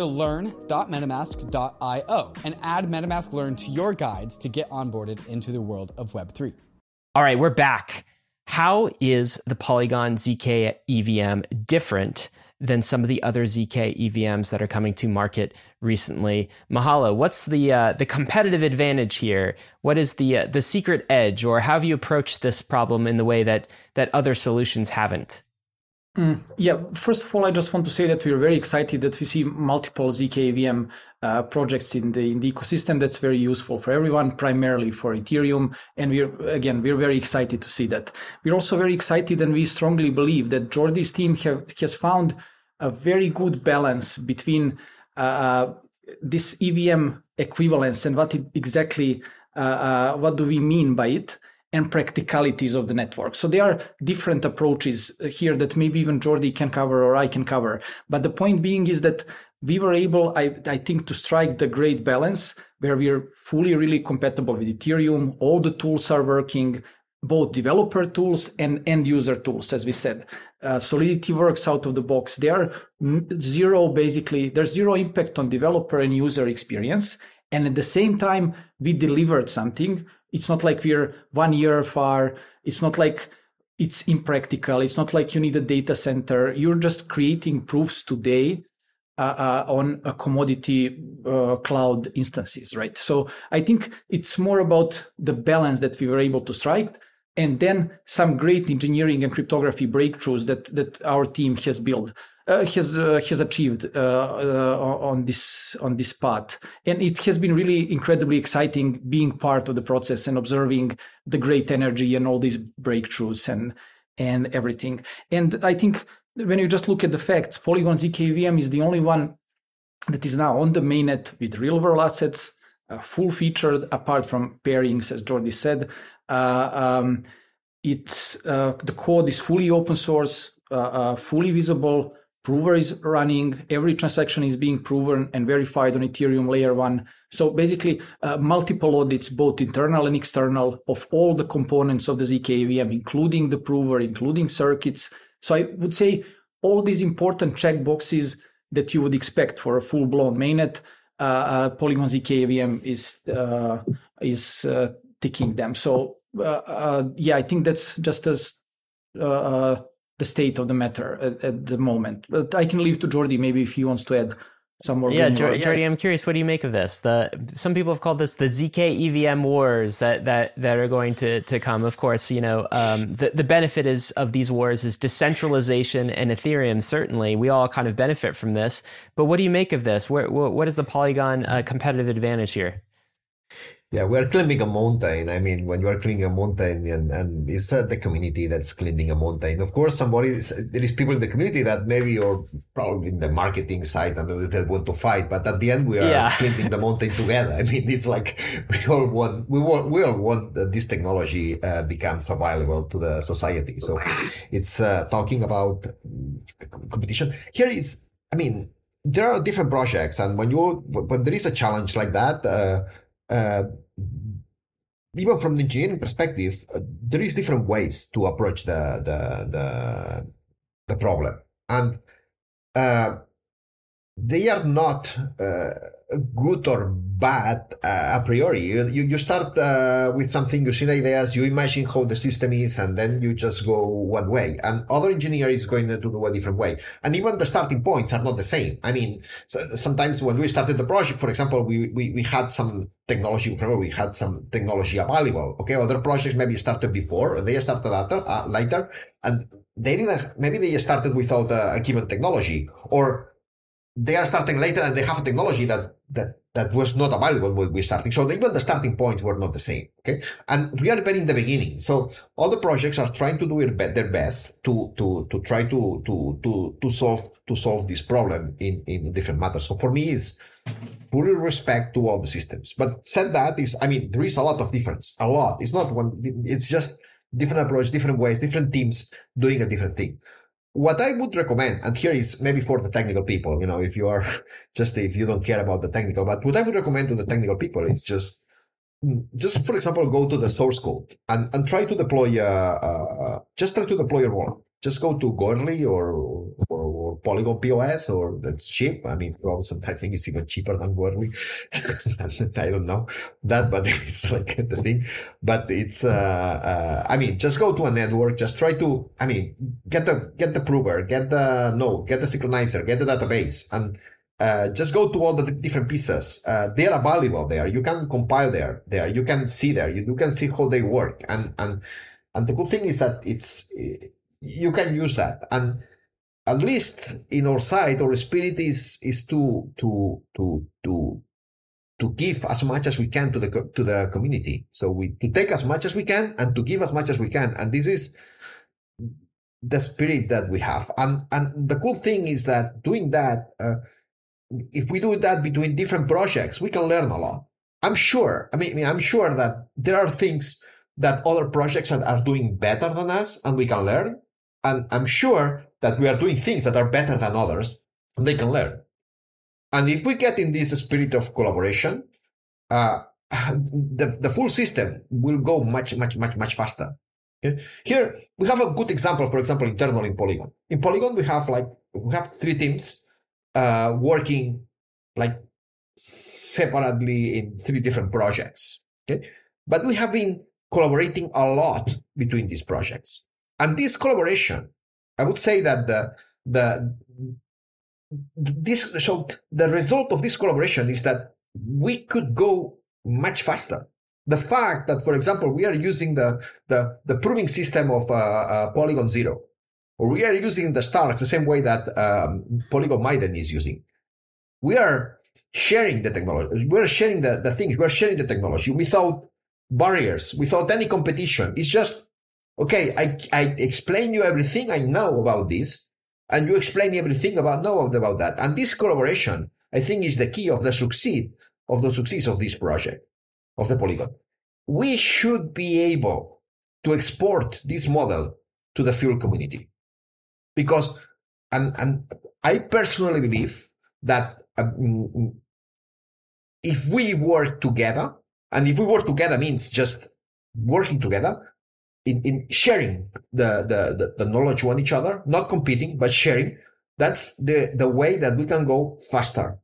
learn.metamask.io and add MetaMask Learn to your guides to get onboarded into the world of Web3. All right, we're back. How is the Polygon ZK EVM different than some of the other ZK EVMs that are coming to market recently? Mihailo, what's the competitive advantage here? What is the secret edge, or how have you approached this problem in the way that other solutions haven't? Yeah, first of all, I just want to say that we're very excited that we see multiple ZK EVM projects in the ecosystem. That's very useful for everyone, primarily for Ethereum. And we're very excited to see that. We're also very excited, and we strongly believe that Jordi's team has found a very good balance between this EVM equivalence and what do we mean by it, and practicalities of the network. So there are different approaches here that maybe even Jordi can cover or I can cover. But the point being is that we were able, I think, to strike the great balance where we're fully really compatible with Ethereum. All the tools are working, both developer tools and end user tools, as we said. Solidity works out of the box. There's zero impact on developer and user experience. And at the same time, we delivered something. It's not like we're 1 year far. It's not like it's impractical. It's not like you need a data center. You're just creating proofs today on a commodity cloud instances, right? So I think it's more about the balance that we were able to strike. and then some great engineering and cryptography breakthroughs that our team has built. Has achieved on this path, and it has been really incredibly exciting being part of the process and observing the great energy and all these breakthroughs and everything. And I think when you just look at the facts, Polygon zkEVM is the only one that is now on the mainnet with real world assets, full featured, apart from pairings, as Jordi said. The code is fully open source, fully visible. Prover is running, every transaction is being proven and verified on Ethereum layer 1. So basically, multiple audits, both internal and external, of all the components of the zkEVM, including the prover, including circuits. So I would say all these important checkboxes that you would expect for a full-blown mainnet, Polygon zkEVM is ticking them. So I think that's just the state of the matter at the moment. But I can leave to Jordi, maybe if he wants to add some more. Yeah, Jordi, I'm curious, what do you make of this? Some people have called this the zkEVM wars that are going to come. Of course, the benefit of these wars is decentralization, and Ethereum, certainly. We all kind of benefit from this. But what do you make of this? What is the Polygon competitive advantage here? Yeah, we're climbing a mountain. I mean, when you are climbing a mountain, and it's the community that's climbing a mountain. Of course, there is people in the community that maybe or probably in the marketing side and they want to fight, but at the end we are climbing the mountain together. I mean, it's like we all want that this technology becomes available to the society. So it's talking about competition. Here is, I mean, there are different projects, and when there is a challenge like that. Even from the engineering perspective, there is different ways to approach the problem, and they are not good or bad a priori. You start with something, you see ideas, you imagine how the system is, and then you just go one way. And other engineer is going to do a different way. And even the starting points are not the same. I mean, sometimes when we started the project, for example, we had some technology. Remember, we had some technology available. Okay, other projects maybe started before, they started later, and they didn't. Maybe they started without a given technology, or they are starting later and they have a technology that was not available when we starting. So even the starting points were not the same. Okay. And we are very in the beginning. So all the projects are trying to do their best to try to solve this problem in different matters. So for me, it's fully respect to all the systems. But said that there is a lot of difference. A lot. It's not one, it's just different approach, different ways, different teams doing a different thing. What I would recommend, and here is maybe for the technical people, if you don't care about the technical, but what I would recommend to the technical people is just for example, go to the source code and try to deploy, your work. Just go to Goerli or Polygon POS, or that's cheap. I mean, I think it's even cheaper than Goerli. I don't know that, but it's like the thing. But it's, just go to a network, just try to, get the prover, get the node, get the synchronizer, get the database, and just go to all the different pieces. They are available there. You can compile there. You can see there. You can see how they work. And the good thing is that you can use that. And at least in our side, our spirit is to give as much as we can to the community. So to take as much as we can and to give as much as we can. And this is the spirit that we have. And the cool thing is that doing that, if we do that between different projects, we can learn a lot. I'm sure that there are things that other projects are doing better than us and we can learn. And I'm sure that we are doing things that are better than others and they can learn. And if we get in this spirit of collaboration, the full system will go much faster. Okay? Here we have a good example, for example, internal in Polygon. In Polygon, we have 3 teams working like separately in 3 different projects. Okay? But we have been collaborating a lot between these projects. And this collaboration, I would say that the result of this collaboration is that we could go much faster. the fact that, for example, we are using the proving system of Polygon Zero, or we are using the Starks the same way that Polygon Maiden is using. We are sharing the technology. We are sharing the things. We are sharing the technology without barriers, without any competition. It's just, okay, I explain you everything I know about this, and you explain me everything about that. And this collaboration, I think, is the key of the success of this project, of the Polygon. We should be able to export this model to the fuel community, because, and I personally believe that if we work together, and if we work together means just working together in sharing the knowledge on each other, not competing, but sharing, that's the way that we can go faster.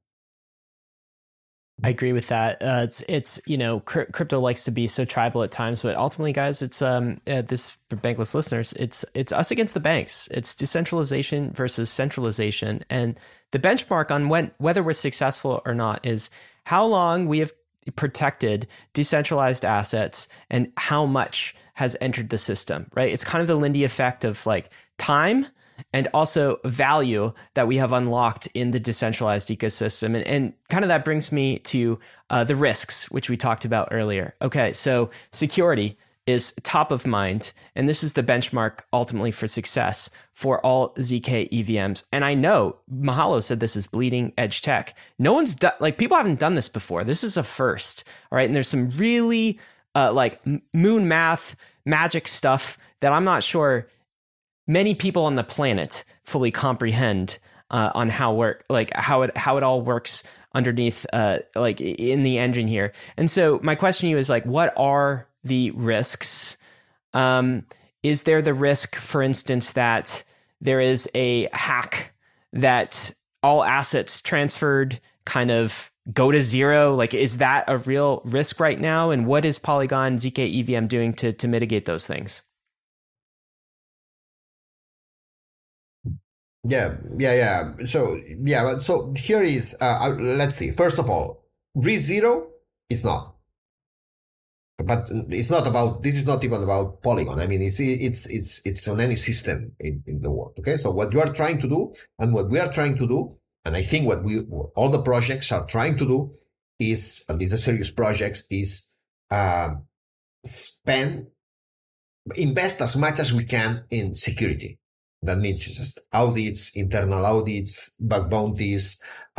I agree with that. It's crypto likes to be so tribal at times, but ultimately, guys, it's this for bankless listeners, it's us against the banks. It's decentralization versus centralization, and the benchmark on whether we're successful or not is how long we have protected decentralized assets and how much has entered the system. Right? It's kind of the Lindy effect of like time and also value that we have unlocked in the decentralized ecosystem. And kind of that brings me to the risks, which we talked about earlier. Okay, so security is top of mind, and this is the benchmark ultimately for success for all ZK EVMs. And I know Mahalo said this is bleeding edge tech. No one's done, like, people haven't done this before. This is a first, all right? And there's some really like moon math magic stuff that I'm not sure many people on the planet fully comprehend on how it all works underneath, like in the engine here. And so my question to you is like, what are the risks? Is there the risk, for instance, that there is a hack that all assets transferred kind of go to zero? Like, is that a real risk right now? And what is Polygon ZK EVM doing to mitigate those things? Yeah. So here is, let's see. First of all, risk zero is not, but it's not about. This is not even about Polygon. I mean, it's on any system in the world. Okay. So what you are trying to do, and what we are trying to do, and I think what all the projects are trying to do is, at least the serious projects, is invest as much as we can in security. That means just audits, internal audits, bug bounties,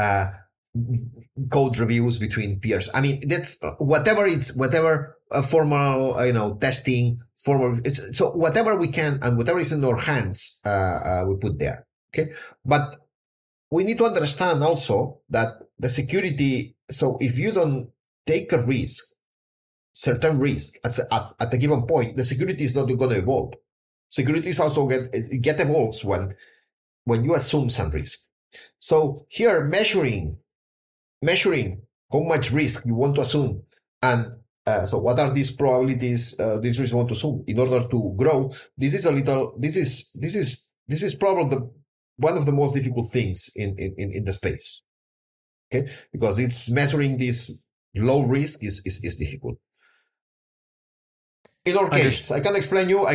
code reviews between peers. I mean, that's whatever formal, testing, so whatever we can and whatever is in our hands, we put there. Okay. But we need to understand also that the security, so if you don't take a risk, certain risk at a given point, the security is not going to evolve. Security is also get evolves when you assume some risk. So here, measuring how much risk you want to assume, and so what are these probabilities, these risks you want to assume in order to grow. This is probably one of the most difficult things in the space. Okay, because it's measuring this low risk is difficult. In our case, I can explain you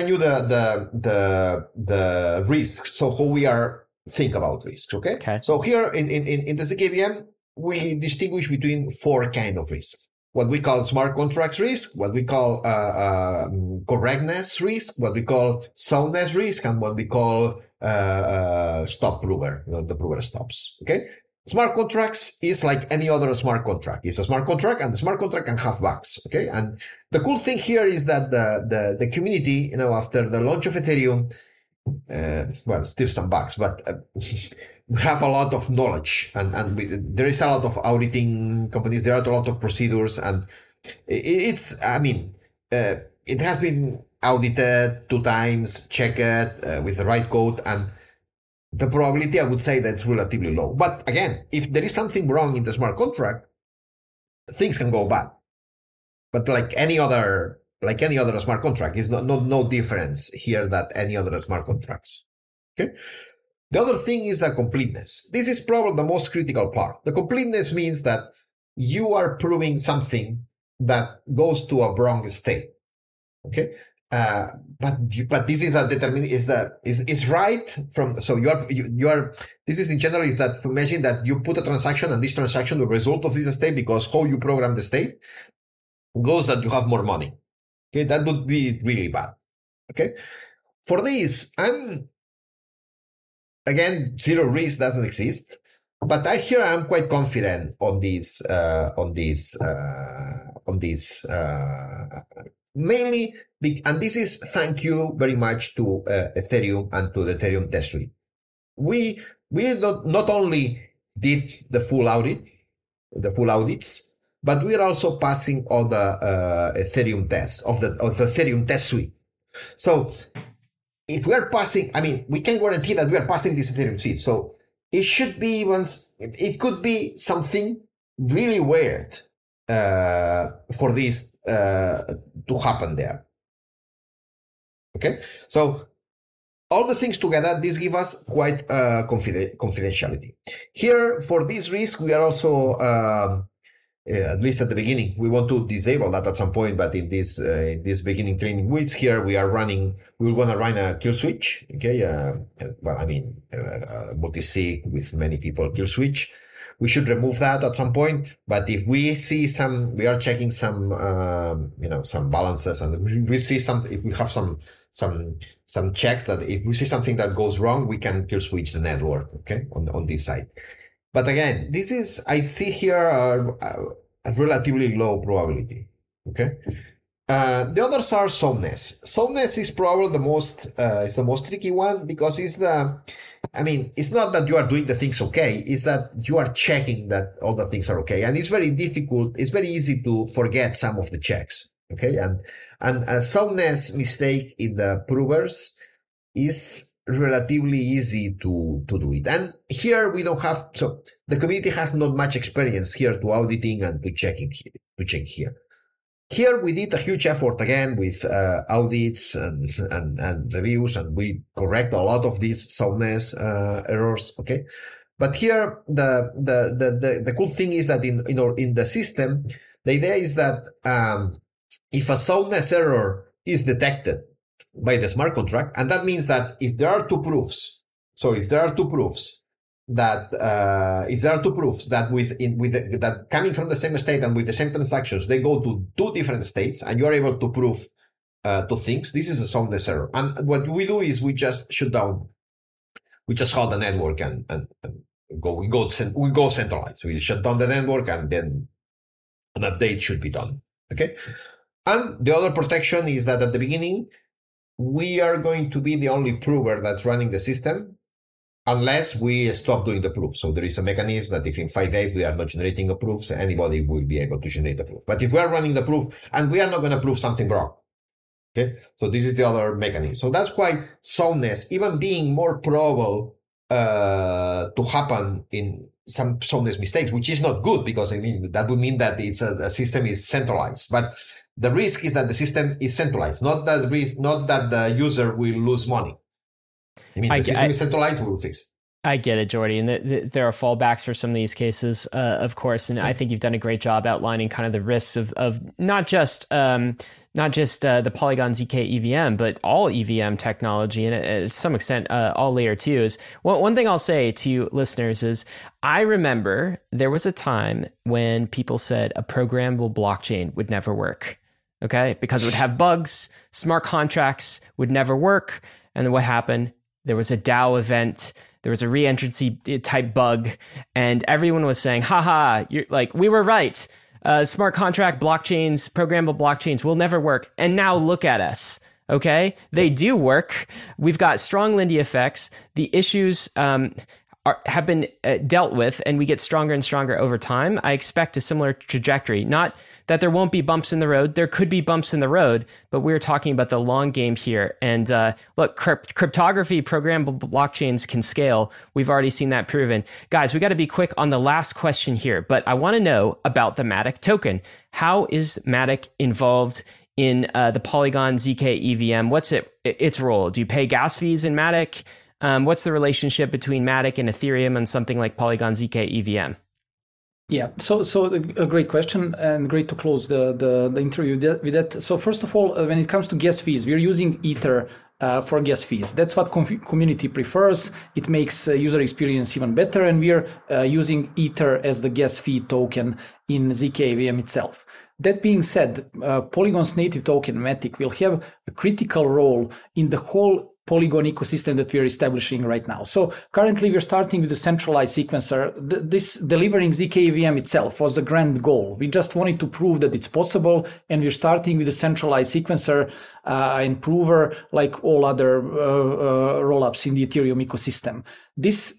the risks. So how we are think about risks. Okay. So here in the ZKVM, we distinguish between 4 kinds of risks. What we call smart contracts risk, what we call correctness risk, what we call soundness risk, and what we call stop prover. The prover stops. Okay. Smart contracts is like any other smart contract. It's a smart contract, and the smart contract can have bugs. Okay. And the cool thing here is that the community, after the launch of Ethereum, still some bugs, but we have a lot of knowledge, and there is a lot of auditing companies. There are a lot of procedures, and it has been audited 2 times, checked with the right code, and the probability, I would say, that's relatively low. But again, if there is something wrong in the smart contract, things can go bad. But like any other smart contract, is no difference here that any other smart contracts. Okay. The other thing is the completeness. This is probably the most critical part. The completeness means that you are proving something that goes to a wrong state. Okay. But this is a is right from, so you are, this is in general is that imagine that you put a transaction and this transaction, the result of this state, because how you program the state goes that you have more money. Okay. That would be really bad. Okay. For this, again, zero risk doesn't exist, but I'm quite confident on this, mainly, and this is thank you very much to Ethereum and to the Ethereum test suite. We not only did the full audits, but we are also passing all the Ethereum tests of the Ethereum test suite. So if we are passing, I mean, we can guarantee that we are passing this Ethereum suite. So it should be it could be something really weird for this to happen there. Okay, so all the things together, this gives us quite confidentiality. Here, for this risk, we are also, at least at the beginning, we want to disable that at some point, but in this beginning training weeks here, we want to run a kill switch. Okay, multi-sig with many people kill switch. We should remove that at some point, but if we see we are checking some balances, and we see if we have some checks that if we see something that goes wrong, we can kill switch the network. Okay, on this side. But again, I see here a relatively low probability. Okay. The others are soundness. Soundness is probably the most tricky one, because it's not that you are doing the things okay, it's that you are checking that all the things are okay. And it's very difficult, it's very easy to forget some of the checks. Okay. And a soundness mistake in the provers is relatively easy to do it. And here we don't have, so the community has not much experience here to auditing and to check here. Here we did a huge effort again with audits and reviews, and we correct a lot of these soundness errors. Okay, but here the cool thing is that in the system, the idea is that if a soundness error is detected by the smart contract, and that means that if there are two proofs, that that coming from the same state and with the same transactions, they go to two different states, and you are able to prove two things. This is a soundness error. And what we do is we just shut down, we just hold the network and we go centralized. We shut down the network, and then an update should be done. Okay. And the other protection is that at the beginning, we are going to be the only prover that's running the system, unless we stop doing the proof. So there is a mechanism that if in 5 days we are not generating a proof, so anybody will be able to generate a proof. But if we are running the proof, and we are not going to prove something wrong. Okay. So this is the other mechanism. So that's why soundness, even being more probable to happen in some soundness mistakes, which is not good, because that would mean that it's a system is centralized. But the risk is that the system is centralized, not that the user will lose money. The system is centralized, we will fix it. I get it, Jordi. And there are fallbacks for some of these cases, of course. And I think you've done a great job outlining kind of the risks of not just the Polygon ZK EVM, but all EVM technology, and to some extent, all layer 2s. One thing I'll say to you listeners is, I remember there was a time when people said a programmable blockchain would never work, okay? Because it would have bugs, smart contracts would never work. And then what happened? There was a DAO event, there was a reentrancy type bug, and everyone was saying, haha, you're like, we were right. Smart contract blockchains, programmable blockchains will never work. And now look at us. Okay, they do work. We've got strong Lindy effects. The issues have been dealt with, and we get stronger and stronger over time. I expect a similar trajectory. Not that there won't be bumps in the road. There could be bumps in the road, but we're talking about the long game here. And look, cryptography, programmable blockchains can scale. We've already seen that proven. Guys, we got to be quick on the last question here, but I want to know about the Matic token. How is Matic involved in the Polygon ZK EVM? What's its role? Do you pay gas fees in Matic? What's the relationship between Matic and Ethereum and something like Polygon ZK EVM? Yeah, so a great question and great to close the interview with that. So first of all, when it comes to gas fees, we're using Ether for gas fees. That's what community prefers. It makes user experience even better, and we're using Ether as the gas fee token in zk-AVM itself. That being said, Polygon's native token Matic will have a critical role in the whole Polygon ecosystem that we're establishing right now. So currently we're starting with the centralized sequencer. This delivering zk-AVM itself was the grand goal. We just wanted to prove that it's possible, and we're starting with a centralized sequencer and prover like all other rollups in the Ethereum ecosystem. This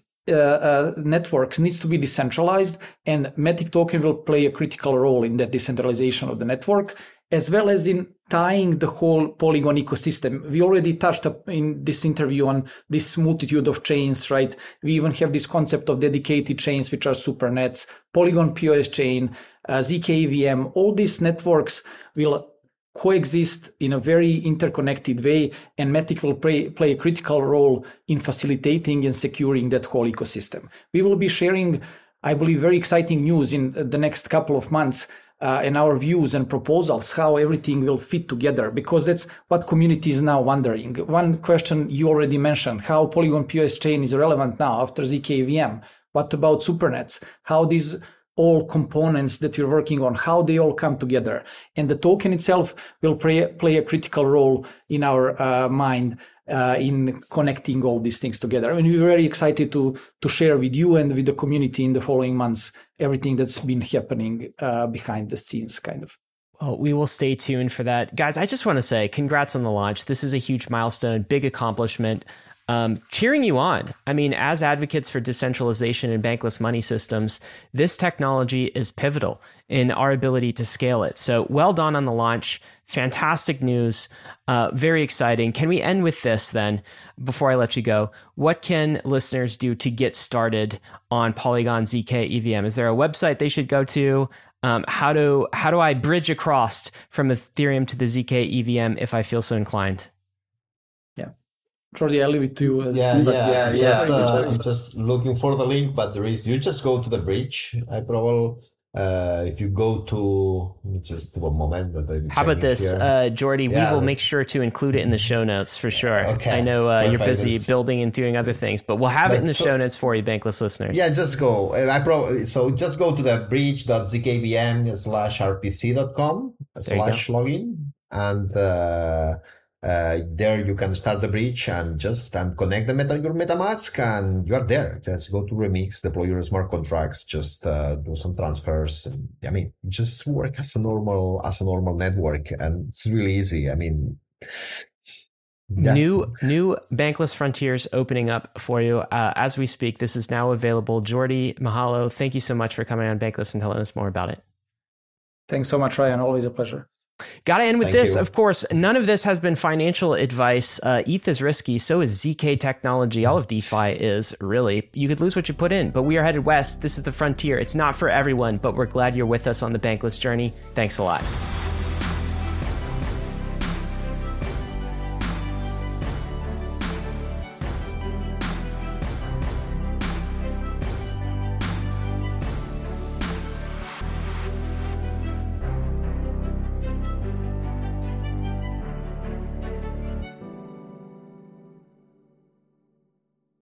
network needs to be decentralized, and Matic token will play a critical role in that decentralization of the network, as well as in tying the whole Polygon ecosystem. We already touched up in this interview on this multitude of chains, right? We even have this concept of dedicated chains, which are supernets, Polygon POS chain, zk-AVM. All these networks will coexist in a very interconnected way, and Matic will play a critical role in facilitating and securing that whole ecosystem. We will be sharing, I believe, very exciting news in the next couple of months, and our views and proposals, how everything will fit together, because that's what community is now wondering. One question you already mentioned, how Polygon POS chain is relevant now after zk-AVM. What about supernets? How these all components that you're working on, how they all come together. And the token itself will play a critical role in our mind in connecting all these things together. And we're very excited to share with you and with the community in the following months everything that's been happening behind the scenes, kind of. Well, we will stay tuned for that. Guys, I just want to say congrats on the launch. This is a huge milestone, big accomplishment. Cheering you on. I mean, as advocates for decentralization and bankless money systems, this technology is pivotal in our ability to scale it. So well done on the launch. Fantastic news. Very exciting. Can we end with this then, before I let you go? What can listeners do to get started on Polygon zk-AVM? Is there a website they should go to? How do I bridge across from Ethereum to the zk-AVM if I feel so inclined? Jordi, I'll leave it to you. Just looking for the link, but you just go to the bridge. If you go to, just one moment. How about this, Jordi? We will make sure to include it in the show notes for sure. Okay. I know you're busy building and doing other things, but we'll have it in the show notes for you, Bankless listeners. Yeah, just go. So just go to the bridge.zkavm/rpc.com/login, and there you can start the bridge and connect your MetaMask, and you are there. Just go to Remix, deploy your smart contracts, just do some transfers, and just work as a normal network, and it's really easy. New bankless frontiers opening up for you as we speak. This is now available. Jordi, mahalo. Thank you so much for coming on Bankless and telling us more about it. Thanks so much, Ryan. Always a pleasure. Got to end with this. Of course, none of this has been financial advice. ETH is risky. So is ZK technology. All of DeFi is, really. You could lose what you put in, but we are headed west. This is the frontier. It's not for everyone, but we're glad you're with us on the Bankless journey. Thanks a lot.